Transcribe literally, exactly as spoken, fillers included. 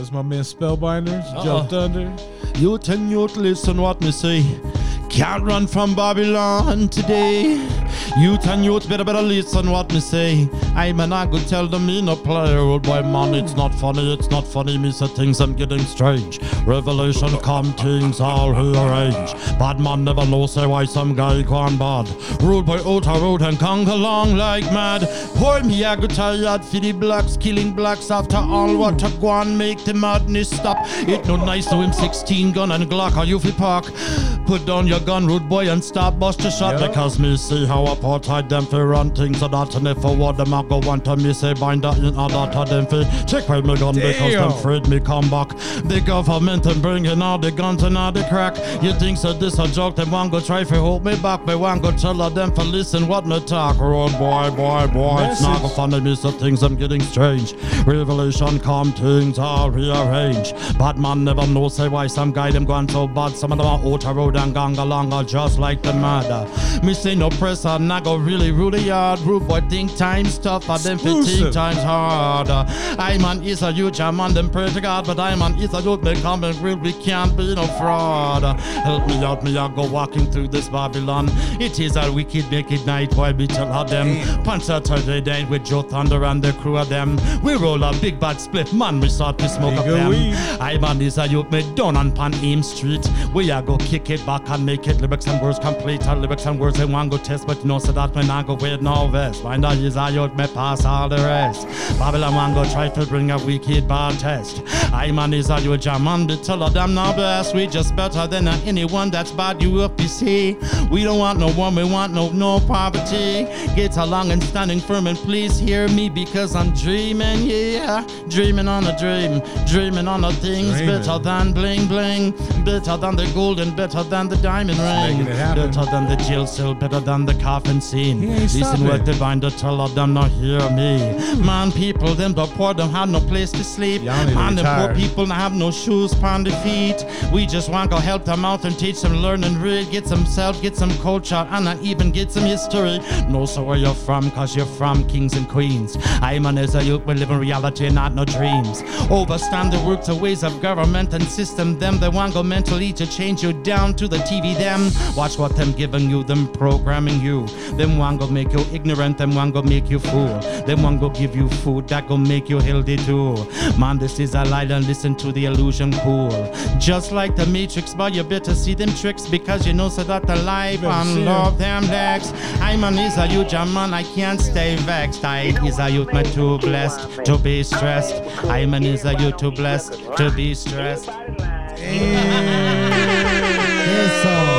That's my man Spellbinders, Uh-uh. Joe Thunder. Youth and youth, listen what me say. Can't run from Babylon today. Youth and youth, better better listen what me say. I man, I could tell them me no play. Old boy man, it's not funny, it's not funny. Me say things I'm getting strange. Revelation come, things all rearrange. Bad man never know say why some guy gone bad. Rude boy out a road and conquer along like mad. Boy me I go tired for the blacks killing blacks. After all what a go on make the madness stop. It no nice to him sixteen gun and Glock or you fi park. Put down your gun, rude boy, and stop bust a shot. Yep. Because me see how apartheid them fi run things so that and if for what them I go want to me say bind that in order to them fi check where me gun. Damn. Because them afraid me come back. The government and bringing all the guns and all the crack. You think so this a joke? Them want go try fi hold me back. Me want go tell them for listen what me talk. Road boy, boy, boy. Message. It's not go funny me so things I'm getting strange. Revelation come things all rearrange. Bad man never know say why some guy them gone so bad. Some of them are out a road and gang along just like the mother. Me say no press and I go really really hard. Rude boy think times tough and them fifteen times harder. I man is a huge man them pray to God, but I man is a youth me coming real. We can't be no fraud. Help me out, me I go walking through this Babylon. It is a wicked naked night while we tell her them. Panzer Saturday night with Joe Thunder and the crew of them. We roll a big bad split man. We start to smoke up them. Weed. I man is a youth me down on Pan Aim Street. We a go kick it back and make it lyrics and words complete. And lyrics and words they want go test, but you know so that when I go with no vest. Find out is a youth me pass all the rest. Babylon want go try to bring a wicked bad test. I man is a youth jam and be tell of them now best. We just better than anyone that's bad you up you see. We don't want no one, we want no no poverty. Get along and standing firm and please hear me because I'm dreaming, yeah. Dreaming on a dream, dreaming on the things dreaming. Better than bling bling, better than the gold and better than the diamond ring, better than the jail cell, better than the coffin scene. Listen what the binder tell of them not hear me. Mm. Man, people them the poor don't have no place to sleep. Man, the poor people don't have no shoes upon the feet. We just want to help them out and teach them learn and read, get some self, get some culture, and not even get some history. Know so where you're from, cause you're from kings and queens. I man as a youth, we live in reality, not no dreams. Overstand the works and ways of government and system. Them they want go mentally to change you down to the T V them. Watch what them giving you, them programming you. Them want go make you ignorant, them want go make you fool. Them want go give you food that go make you healthy too. Man, this is a lie and listen to the illusion cool. Just like the Matrix, but you better see them tricks because you know so that the life and love them legs. I man is a huge man, I can't stay vexed. I is a youth man too blessed to be stressed. I man is a youth too blessed to be stressed. Eso.